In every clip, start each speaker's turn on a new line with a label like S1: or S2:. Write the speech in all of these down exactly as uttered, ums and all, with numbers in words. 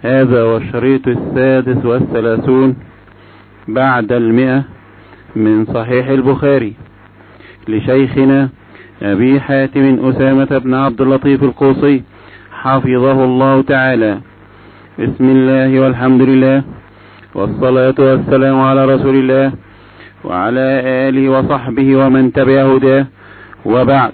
S1: هذا والشريط السادس والثلاثون بعد المئة من صحيح البخاري لشيخنا أبي حاتم أسامة بن عبد اللطيف القوصي حفظه الله تعالى. بسم الله والحمد لله والصلاة والسلام على رسول الله وعلى آله وصحبه ومن تبع هداه، وبعد.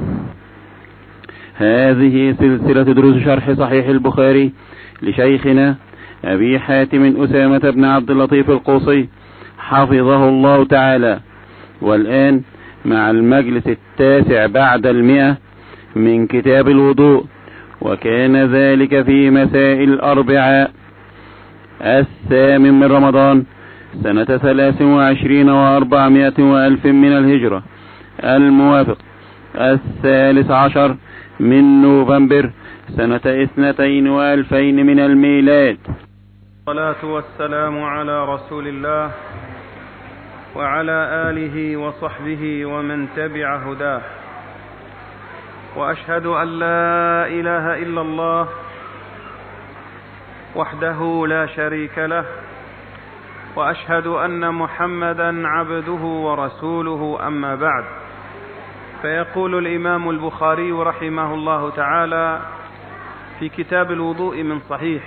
S1: هذه سلسلة دروس شرح صحيح البخاري لشيخنا أبي حاتم أسامة بن عبد اللطيف القوصي حفظه الله تعالى، والآن مع المجلس التاسع بعد المئة من كتاب الوضوء، وكان ذلك في مساء الأربعاء الثامن من رمضان سنة ثلاث وعشرين وأربعمائة وألف من الهجرة، الموافق الثالث عشر من نوفمبر سنة اثنتين وألفين من الميلاد.
S2: الصلاة والسلام على رسول الله وعلى آله وصحبه ومن تبع هداه، وأشهد أن لا إله إلا الله وحده لا شريك له، وأشهد أن محمدا عبده ورسوله، أما بعد. فيقول الإمام البخاري رحمه الله تعالى في كتاب الوضوء من صحيح: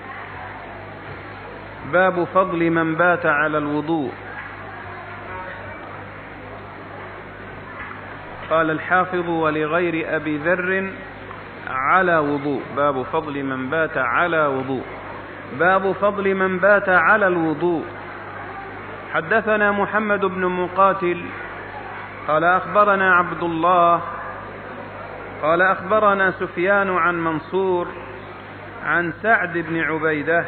S2: باب فضل من بات على الوضوء. قال الحافظ: ولغير أبي ذر على وضوء. باب فضل من بات على وضوء. باب فضل من بات على الوضوء. حدثنا محمد بن مقاتل قال أخبرنا عبد الله قال أخبرنا سفيان عن منصور عن سعد بن عبيدة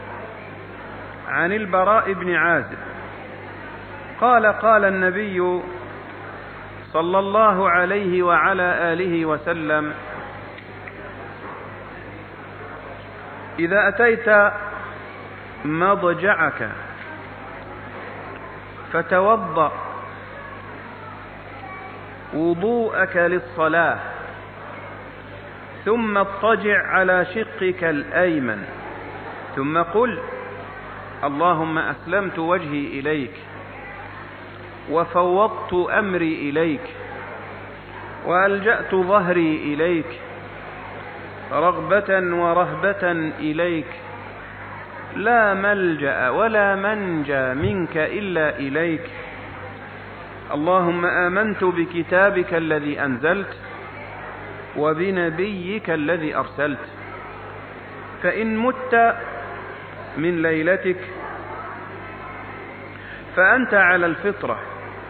S2: عن البراء بن عازب قال: قال النبي صلى الله عليه وعلى آله وسلم: إذا أتيت مضجعك فتوضأ وضوءك للصلاة، ثم اضطجع على شقك الأيمن، ثم قل: اللهم أسلمت وجهي إليك وفوضت أمري إليك وألجأت ظهري إليك رغبة ورهبة إليك، لا ملجأ ولا منجى منك إلا إليك. اللهم آمنت بكتابك الذي أنزلت وبنبيك الذي أرسلت، فإن مت من ليلتك فأنت على الفطرة،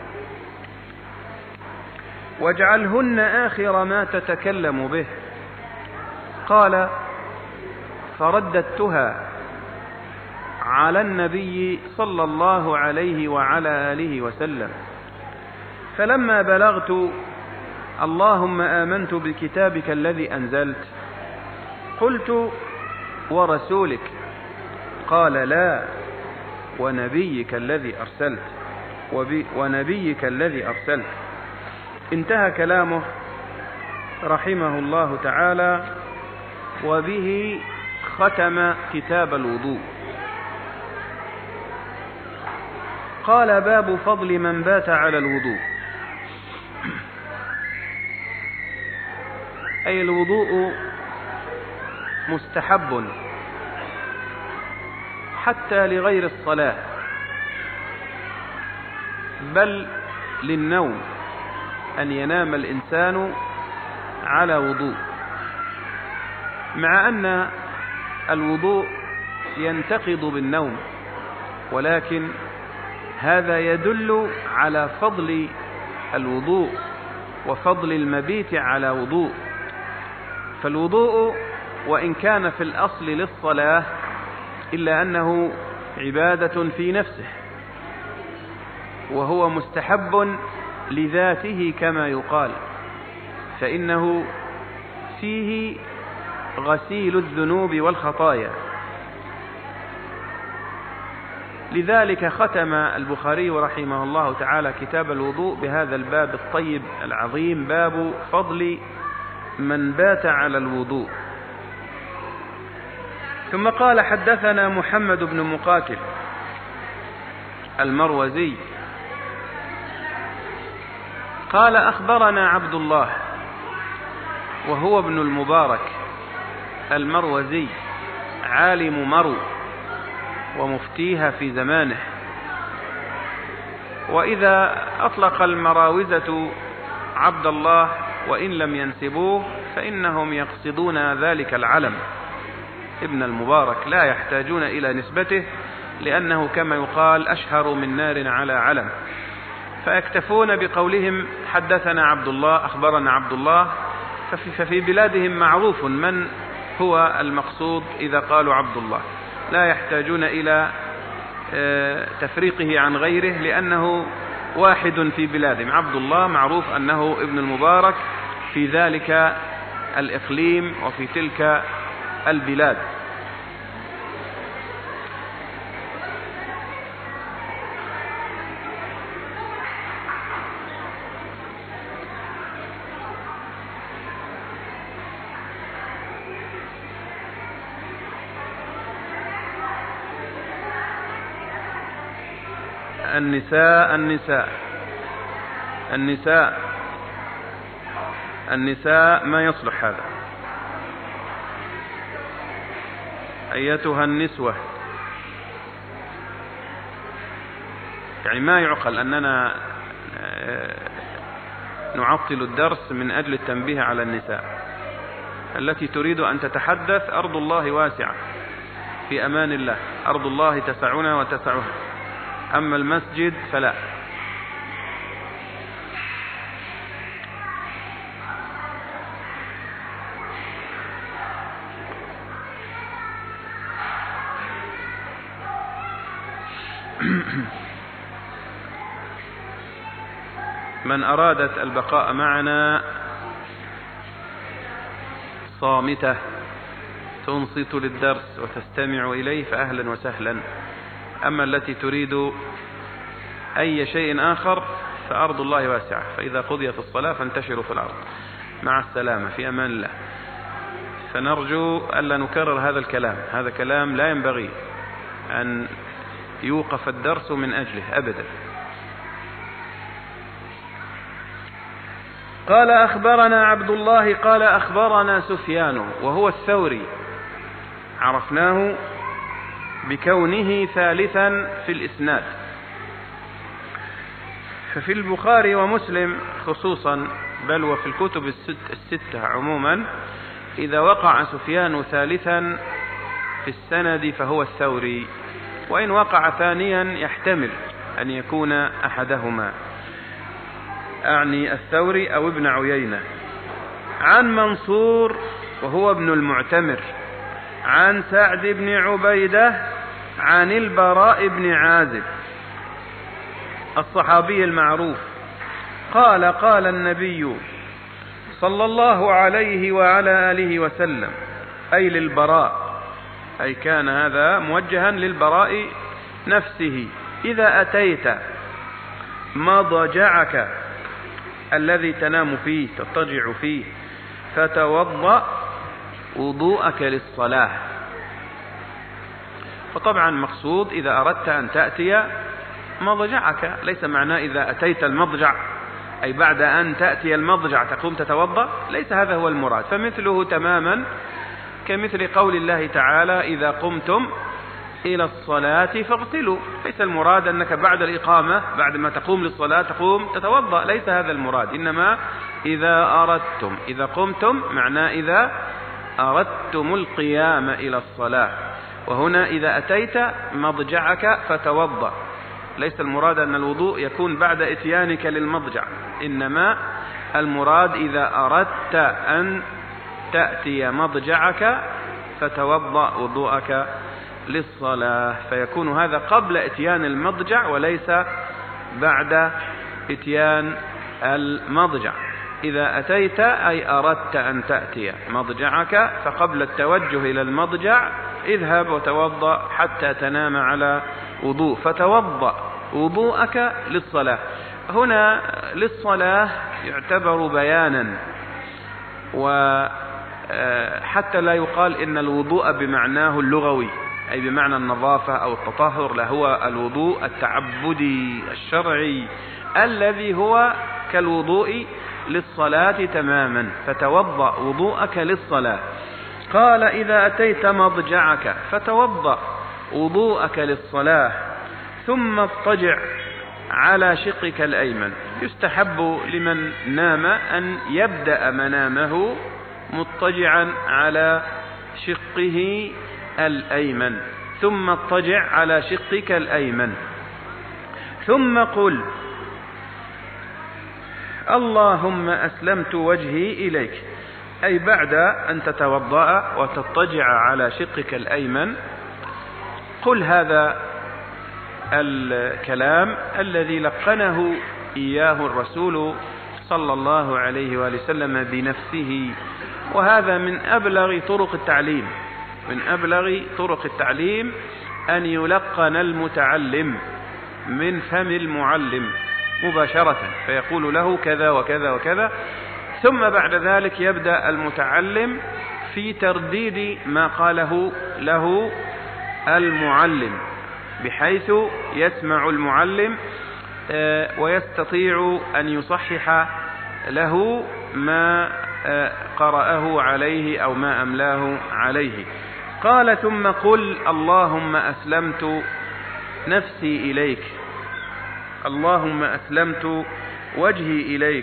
S2: واجعلهن آخر ما تتكلم به. قال: فرددتها على النبي صلى الله عليه وعلى آله وسلم، فلما بلغت اللهم آمنت بكتابك الذي أنزلت قلت: ورسولك؟ قال: لا، ونبيك الذي أرسلت ونبيك الذي أرسلت. انتهى كلامه رحمه الله تعالى، وبه ختم كتاب الوضوء. قال: باب فضل من بات على الوضوء. أي الوضوء مستحب حتى لغير الصلاة، بل للنوم، أن ينام الإنسان على وضوء، مع أن الوضوء ينتقض بالنوم، ولكن هذا يدل على فضل الوضوء وفضل المبيت على وضوء. فالوضوء وإن كان في الأصل للصلاة، إلا أنه عبادة في نفسه، وهو مستحب لذاته كما يقال، فإنه فيه غسيل الذنوب والخطايا. لذلك ختم البخاري رحمه الله تعالى كتاب الوضوء بهذا الباب الطيب العظيم: باب فضل من بات على الوضوء. ثم قال: حدثنا محمد بن مقاتل المروزي قال: أخبرنا عبد الله وهو ابن المبارك المروزي عالم مرو ومفتيها في زمانه. وإذا أطلق المراوزة عبد الله وإن لم ينسبوه فإنهم يقصدون ذلك العلم ابن المبارك، لا يحتاجون إلى نسبته، لأنه كما يقال أشهر من نار على علم، فيكتفون بقولهم حدثنا عبد الله، أخبرنا عبد الله. ففي, ففي بلادهم معروف من هو المقصود إذا قالوا عبد الله، لا يحتاجون إلى تفريقه عن غيره، لأنه واحد في بلادهم. عبد الله معروف أنه ابن المبارك في ذلك الإقليم وفي تلك البلاد. النساء النساء النساء النساء ما يصلح هذا. أيتها النسوة، يعني ما يعقل أننا نعطل الدرس من أجل التنبيه على النساء التي تريد أن تتحدث. أرض الله واسعة في أمان الله، أرض الله تسعنا وتسعها، أما المسجد فلا. من أرادت البقاء معنا صامتة تنصت للدرس وتستمع إليه فأهلا وسهلا. أما التي تريد أي شيء آخر فأرض الله واسعة، فإذا قضيت الصلاة فانتشروا في الأرض. مع السلامة، في أمان الله. فنرجو ألا نكرر هذا الكلام، هذا كلام لا ينبغي أن يوقف الدرس من أجله أبدا. قال: أخبرنا عبد الله قال: أخبرنا سفيان وهو الثوري، عرفناه بكونه ثالثا في الإسناد. ففي البخاري ومسلم خصوصا، بل وفي الكتب الستة عموما، إذا وقع سفيان ثالثا في السند فهو الثوري، وإن وقع ثانيا يحتمل أن يكون أحدهما، أعني الثوري أو ابن عيينة. عن منصور وهو ابن المعتمر عن سعد بن عبيدة عن البراء بن عازب الصحابي المعروف قال: قال النبي صلى الله عليه وعلى آله وسلم، أي للبراء، أي كان هذا موجها للبراء نفسه: إذا أتيت مضجعك الذي تنام فيه تضطجع فيه فتوضأ وضوءك للصلاة. فطبعا مقصود إذا أردت أن تأتي مضجعك، ليس معناه إذا أتيت المضجع أي بعد أن تأتي المضجع تقوم تتوضأ، ليس هذا هو المراد. فمثله تماما كمثل قول الله تعالى: إذا قمتم إلى الصلاة فاغتلوا. ليس المراد أنك بعد الإقامة بعد ما تقوم للصلاة تقوم تتوضأ، ليس هذا المراد. إنما إذا أردتم، إذا قمتم معناه إذا أردتم القيام إلى الصلاة. وهنا إذا أتيت مضجعك فتوضأ، ليس المراد أن الوضوء يكون بعد إتيانك للمضجع، إنما المراد إذا أردت أن تأتي مضجعك فتوضأ وضوءك للصلاة، فيكون هذا قبل إتيان المضجع وليس بعد إتيان المضجع. إذا أتيت أي أردت أن تأتي مضجعك، فقبل التوجه إلى المضجع اذهب وتوضأ حتى تنام على وضوء، فتوضأ وضوءك للصلاة. هنا للصلاة يعتبر بيانا، حتى لا يقال إن الوضوء بمعناه اللغوي أي بمعنى النظافة أو التطهر، لا، هو الوضوء التعبدي الشرعي الذي هو كالوضوء للصلاة تماما، فتوضأ وضوءك للصلاة. قال إذا أتيت مضجعك فتوضأ وضوءك للصلاة ثم اضطجع على شقك الأيمن. يستحب لمن نام أن يبدأ منامه مضطجعا على شقه الأيمن، ثم اضطجع على شقك الأيمن، ثم قل اللهم أسلمت وجهي إليك، أي بعد أن تتوضأ وتضطجع على شقك الأيمن قل هذا الكلام الذي لقنه إياه الرسول صلى الله عليه وآله وسلم بنفسه. وهذا من أبلغ طرق التعليم، من أبلغ طرق التعليم أن يلقن المتعلم من فم المعلم مباشرة، فيقول له كذا وكذا وكذا، ثم بعد ذلك يبدأ المتعلم في ترديد ما قاله له المعلم، بحيث يسمع المعلم ويستطيع أن يصحح له ما قرأه عليه أو ما أملاه عليه. قال ثم قل اللهم أسلمت نفسي إليك، اللهم أسلمت وجهي إليك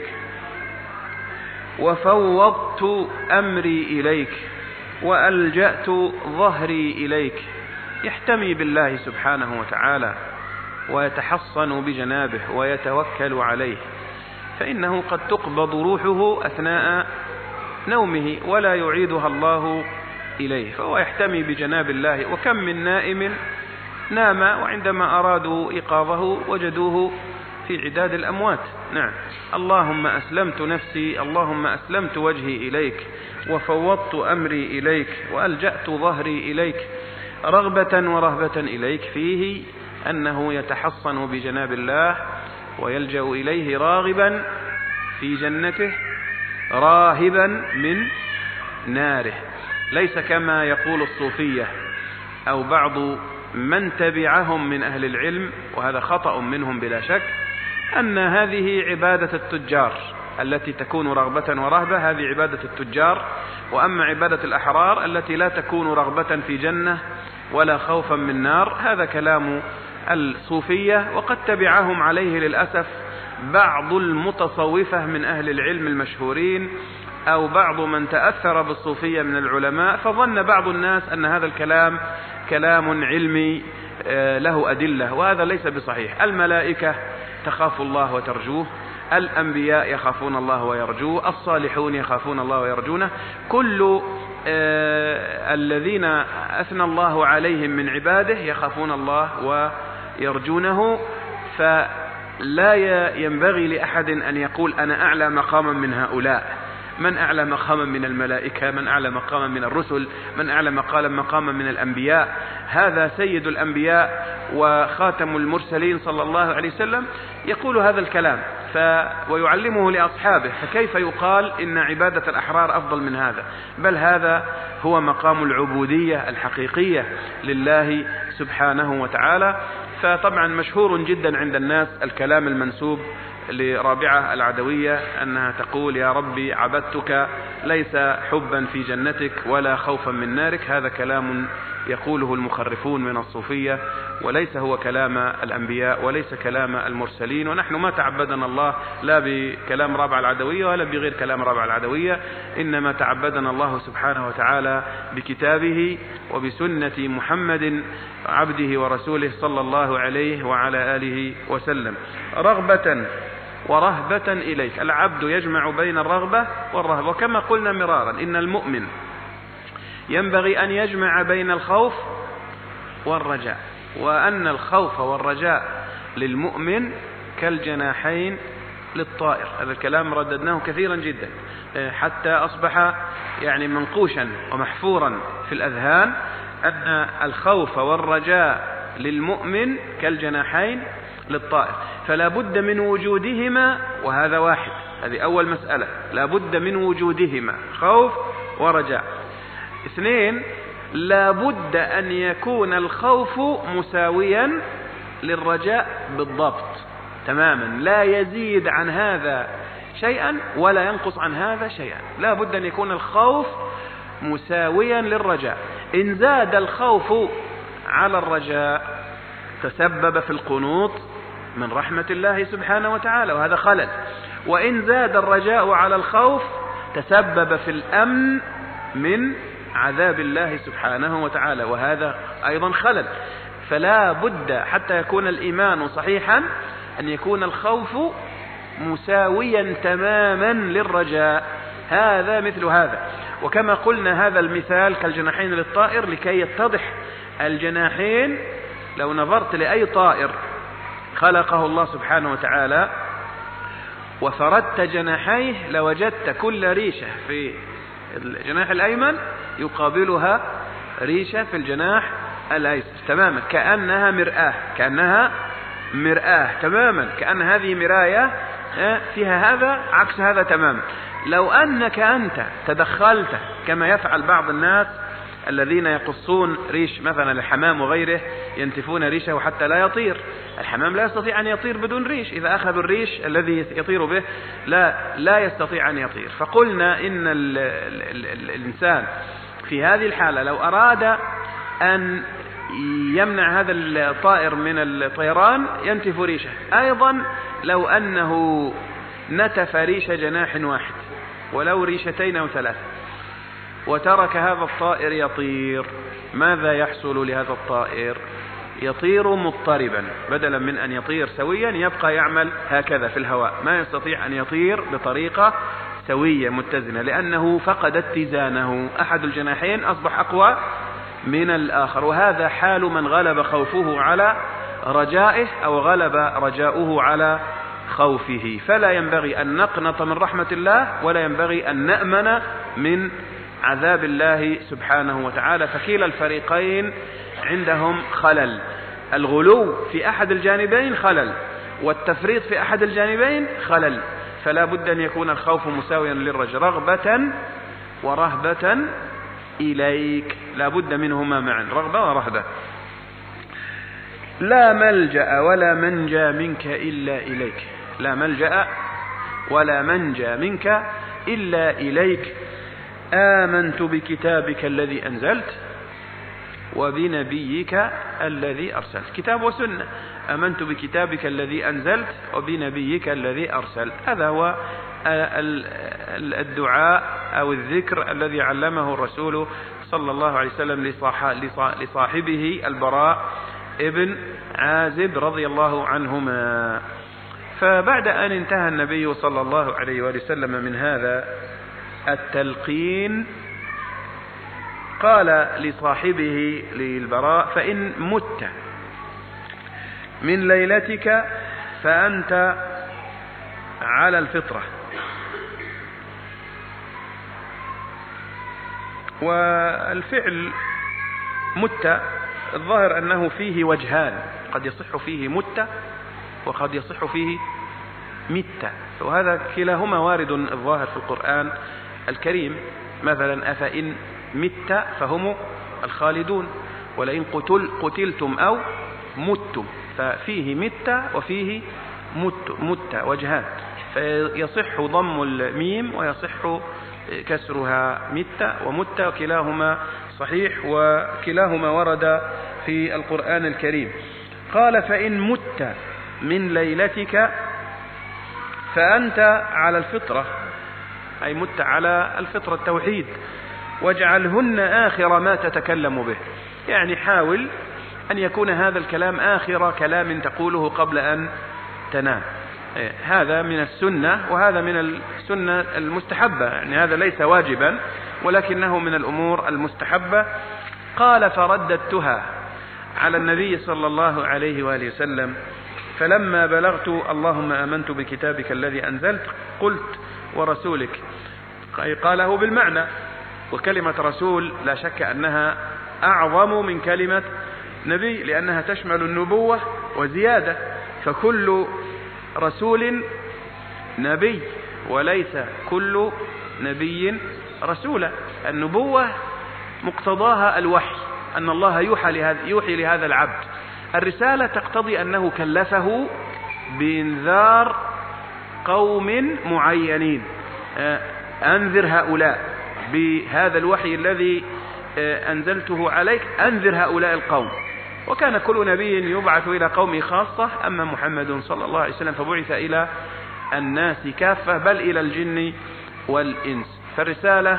S2: وفوضت أمري إليك وألجأت ظهري إليك. يحتمي بالله سبحانه وتعالى ويتحصن بجنابه ويتوكل عليه، فإنه قد تقبض روحه أثناء نومه ولا يعيدها الله إليه، فهو يحتمي بجناب الله. وكم من نائم نام وعندما أرادوا إيقاظه وجدوه في عداد الأموات. نعم، اللهم أسلمت نفسي، اللهم أسلمت وجهي إليك وفوضت أمري إليك وألجأت ظهري إليك، رغبة ورهبة إليك، فيه أنه يتحصن بجناب الله ويلجأ إليه راغبا في جنته راهبا من ناره، ليس كما يقول الصوفية أو بعض من تبعهم من أهل العلم، وهذا خطأ منهم بلا شك، أن هذه عبادة التجار التي تكون رغبة ورهبة، هذه عبادة التجار، وأما عبادة الأحرار التي لا تكون رغبة في جنة ولا خوفا من نار، هذا كلام الصوفية، وقد تبعهم عليه للأسف بعض المتصوفة من أهل العلم المشهورين أو بعض من تأثر بالصوفية من العلماء، فظن بعض الناس أن هذا الكلام كلام علمي له أدلة، وهذا ليس بصحيح. الملائكة تخاف الله وترجوه، الأنبياء يخافون الله ويرجوه، الصالحون يخافون الله ويرجونه، كل الذين أثنى الله عليهم من عباده يخافون الله ويرجونه. فلا ينبغي لأحد أن يقول أنا أعلى مقاما من هؤلاء. من أعلى مقاما من الملائكة، من أعلى مقاما من الرسل، من أعلى مقاما من الأنبياء، هذا سيد الأنبياء وخاتم المرسلين صلى الله عليه وسلم يقول هذا الكلام ف... ويعلمه لأصحابه، فكيف يقال إن عبادة الأحرار أفضل من هذا؟ بل هذا هو مقام العبودية الحقيقية لله سبحانه وتعالى. فطبعا مشهور جدا عند الناس الكلام المنسوب لرابعة العدوية أنها تقول يا ربي عبدتك ليس حبا في جنتك ولا خوفا من نارك، هذا كلام يقوله المخرفون من الصوفية، وليس هو كلام الأنبياء وليس كلام المرسلين. ونحن ما تعبدنا الله لا بكلام رابعة العدوية ولا بغير كلام رابعة العدوية، إنما تعبدنا الله سبحانه وتعالى بكتابه وبسنة محمد عبده ورسوله صلى الله عليه وعلى آله وسلم. رغبة ورهبة إليك، العبد يجمع بين الرغبة والرهبة، وكما قلنا مرارا إن المؤمن ينبغي أن يجمع بين الخوف والرجاء، وأن الخوف والرجاء للمؤمن كالجناحين للطائر. هذا الكلام رددناه كثيرا جدا حتى أصبح يعني منقوشا ومحفورا في الأذهان، أن الخوف والرجاء للمؤمن كالجناحين للطائر، فلا بد من وجودهما، وهذا واحد، هذه أول مسألة، لا بد من وجودهما خوف ورجاء. اثنين، لا بد أن يكون الخوف مساويا للرجاء بالضبط تماما، لا يزيد عن هذا شيئا ولا ينقص عن هذا شيئا، لا بد أن يكون الخوف مساويا للرجاء. إن زاد الخوف على الرجاء تسبب في القنوط من رحمة الله سبحانه وتعالى، وهذا خلل. وإن زاد الرجاء على الخوف تسبب في الأمن من عذاب الله سبحانه وتعالى، وهذا أيضا خلل. فلا بد حتى يكون الإيمان صحيحا أن يكون الخوف مساويا تماما للرجاء، هذا مثل هذا. وكما قلنا هذا المثال كالجناحين للطائر، لكي يتضح الجناحين. لو نظرت لأي طائر خلقه الله سبحانه وتعالى وفردت جناحيه لوجدت كل ريشة في الجناح الأيمن يقابلها ريشة في الجناح الأيسر تماما، كأنها مرآة، كأنها مرآة تماما، كأن هذه مراية فيها هذا عكس هذا تماما. لو أنك أنت تدخلت كما يفعل بعض الناس الذين يقصون ريش مثلا الحمام وغيره، ينتفون ريشه حتى لا يطير. الحمام لا يستطيع أن يطير بدون ريش، إذا أخذوا الريش الذي يطير به لا لا يستطيع أن يطير. فقلنا إن ال ال ال الإنسان في هذه الحالة لو أراد أن يمنع هذا الطائر من الطيران ينتف ريشه. أيضا لو أنه نتف ريش جناح واحد ولو ريشتين أو ثلاثة وترك هذا الطائر يطير، ماذا يحصل لهذا الطائر؟ يطير مضطربا، بدلا من أن يطير سويا يبقى يعمل هكذا في الهواء، ما يستطيع أن يطير بطريقة سوية متزنة، لأنه فقد اتزانه، أحد الجناحين أصبح أقوى من الآخر. وهذا حال من غلب خوفه على رجائه أو غلب رجاؤه على خوفه. فلا ينبغي أن نقنط من رحمة الله ولا ينبغي أن نأمن من عذاب الله سبحانه وتعالى، فكلا الفريقين عندهم خلل. الغلو في أحد الجانبين خلل، والتفريط في أحد الجانبين خلل. فلا بد أن يكون الخوف مساويا للرجاء، رغبة ورهبة إليك، لا بد منهما معا، رغبة ورهبة. لا ملجأ ولا منجى منك إلا إليك، لا ملجأ ولا منجى منك إلا إليك. آمنت بكتابك الذي أنزلت وبنبيك الذي أرسلت. كتاب وسنة، آمنت بكتابك الذي أنزلت وبنبيك الذي أرسلت، هذا هو الدعاء أو الذكر الذي علمه الرسول صلى الله عليه وسلم لصاحبه البراء ابن عازب رضي الله عنهما. فبعد أن انتهى النبي صلى الله عليه وسلم من هذا التلقين قال لصاحبه للبراء: فإن مت من ليلتك فأنت على الفطرة. والفعل مت الظاهر أنه فيه وجهان، قد يصح فيه مت وقد يصح فيه مت، وهذا كلاهما وارد الظاهر في القرآن الكريم. مثلا أفإن مت فهم الخالدون، ولئن قتل قتلتم أو متم، ففيه مت وفيه مت, مت وجهان، فيصح ضم الميم ويصح كسرها مت ومت، وكلاهما صحيح وكلاهما ورد في القرآن الكريم. قال: فإن مت من ليلتك فأنت على الفطرة، أي مت على الفطرة التوحيد، واجعلهن آخر ما تتكلم به، يعني حاول أن يكون هذا الكلام آخر كلام تقوله قبل أن تنام. هذا من السنة وهذا من السنة المستحبة، يعني هذا ليس واجبا ولكنه من الأمور المستحبة. قال: فرددتها على النبي صلى الله عليه وآله وسلم، فلما بلغت اللهم آمنت بكتابك الذي أنزلت قلت ورسولك، قاله بالمعنى، وكلمة رسول لا شك أنها أعظم من كلمة نبي، لأنها تشمل النبوة وزيادة، فكل رسول نبي وليس كل نبي رسولا. النبوة مقتضاها الوحي، أن الله يوحي لهذا, يوحي لهذا العبد. الرسالة تقتضي أنه كلفه بإنذار قوم معينين، أنذر هؤلاء بهذا الوحي الذي أنزلته عليك، أنذر هؤلاء القوم. وكان كل نبي يبعث إلى قومه خاصة، أما محمد صلى الله عليه وسلم فبعث إلى الناس كافة، بل إلى الجن والإنس. فالرسالة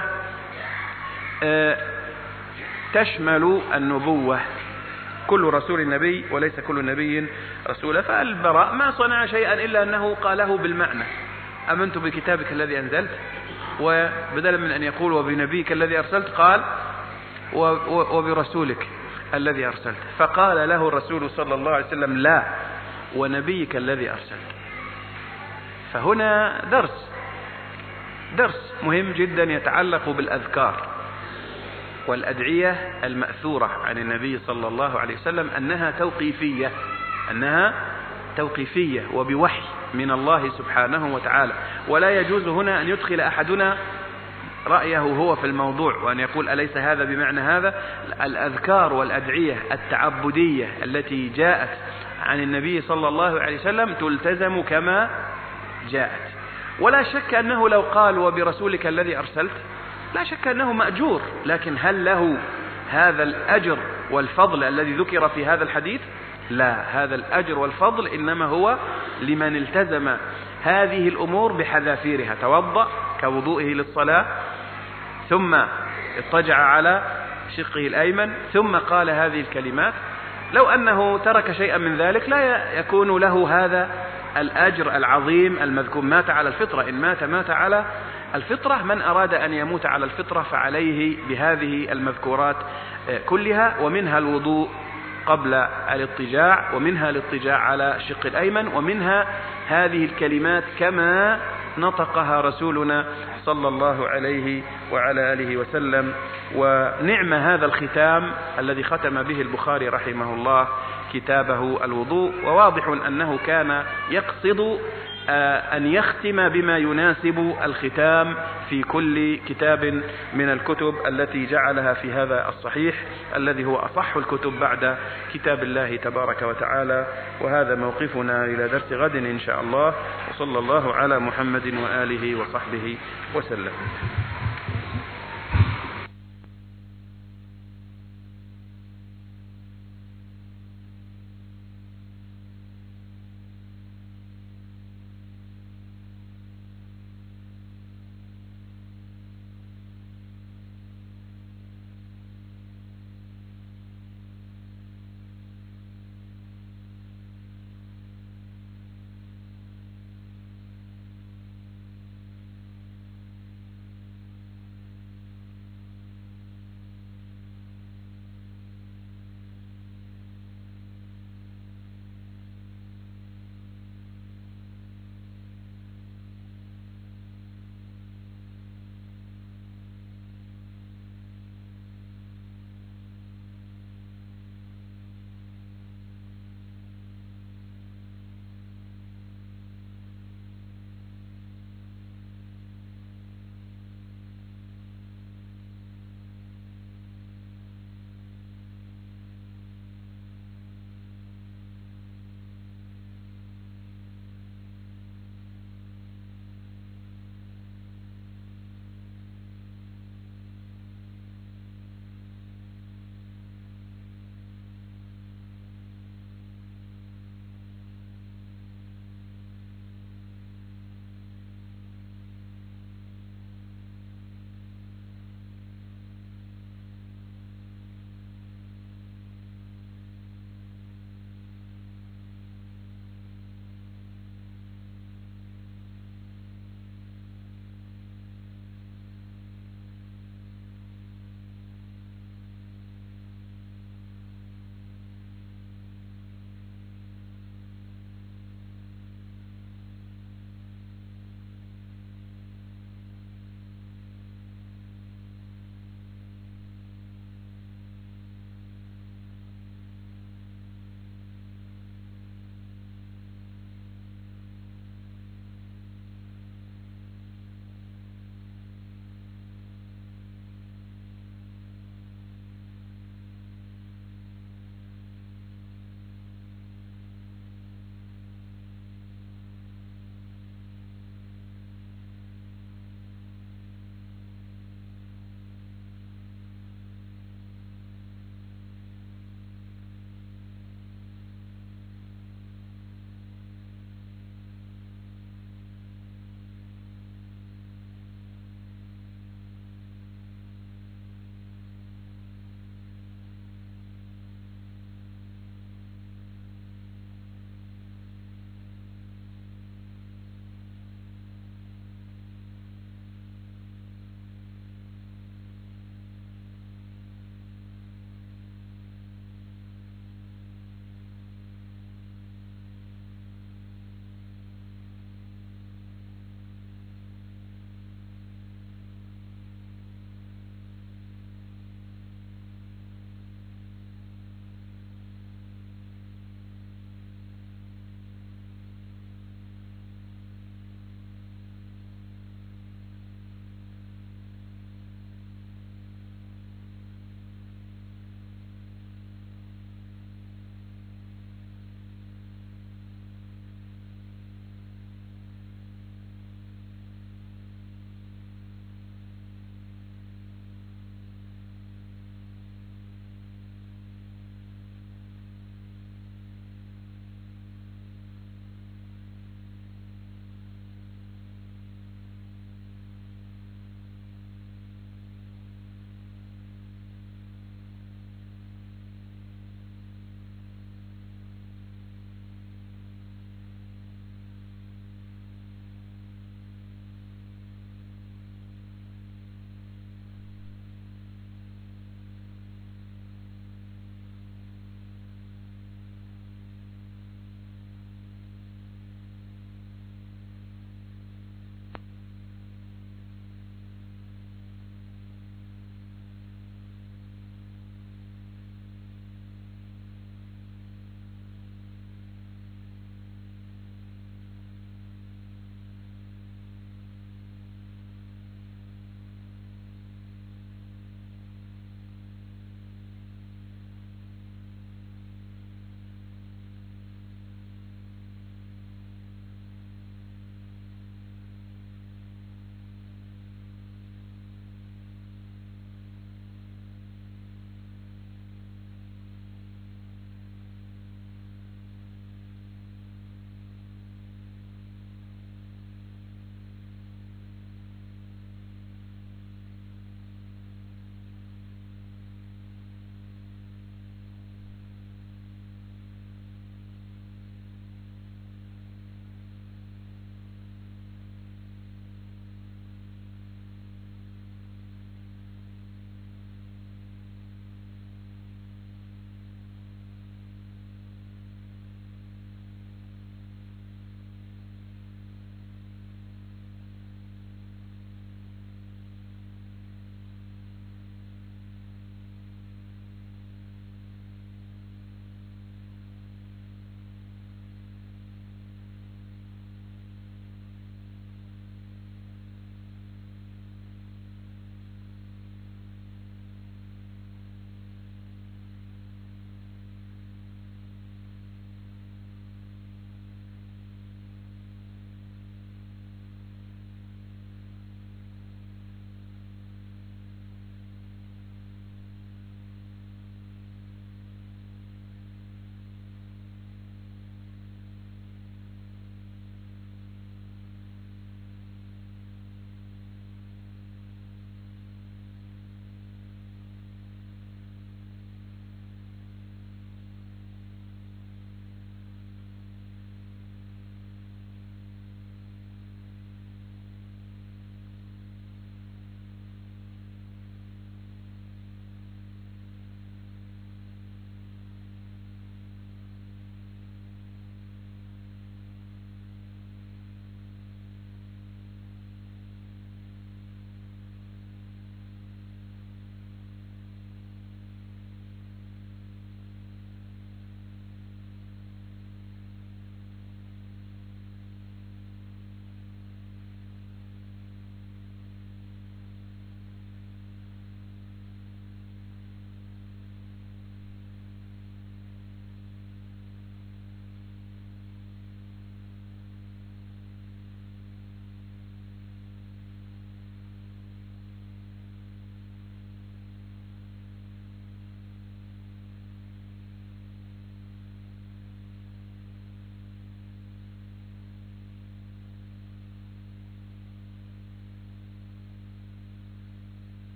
S2: تشمل النبوة، كل رسول نبي وليس كل نبي رسولا. فالبراء ما صنع شيئا إلا أنه قاله بالمعنى: أمنت بكتابك الذي أنزلت، وبدلا من أن يقول وبنبيك الذي أرسلت قال وبرسولك الذي أرسلت. فقال له الرسول صلى الله عليه وسلم: لا، ونبيك الذي أرسلت. فهنا درس درس مهم جدا يتعلق بالأذكار والأدعية المأثورة عن النبي صلى الله عليه وسلم، أنها توقيفية أنها توقيفية وبوحي من الله سبحانه وتعالى. ولا يجوز هنا أن يدخل أحدنا رأيه هو في الموضوع وأن يقول أليس هذا بمعنى هذا. الأذكار والأدعية التعبدية التي جاءت عن النبي صلى الله عليه وسلم تلتزم كما جاءت. ولا شك أنه لو قال وبرسولك الذي أرسلت لا شك أنه مأجور، لكن هل له هذا الأجر والفضل الذي ذكر في هذا الحديث؟ لا، هذا الأجر والفضل إنما هو لمن التزم هذه الأمور بحذافيرها. توضأ كوضوئه للصلاة، ثم اضطجع على شقه الأيمن، ثم قال هذه الكلمات. لو أنه ترك شيئا من ذلك لا يكون له هذا الأجر العظيم المذكور. مات على الفطرة، إن مات مات على الفطرة. من أراد أن يموت على الفطرة فعليه بهذه المذكورات كلها، ومنها الوضوء قبل الاضطجاع، ومنها الاضطجاع على الشق الأيمن، ومنها هذه الكلمات كما نطقها رسولنا صلى الله عليه وعلى آله وسلم. ونعم هذا الختام الذي ختم به البخاري رحمه الله كتابه الوضوء. وواضح أنه كان يقصد أن يختم بما يناسب الختام في كل كتاب من الكتب التي جعلها في هذا الصحيح الذي هو أصح الكتب بعد كتاب الله تبارك وتعالى. وهذا موقفنا إلى درس غد إن شاء الله، وصلى الله على محمد وآله وصحبه وسلم.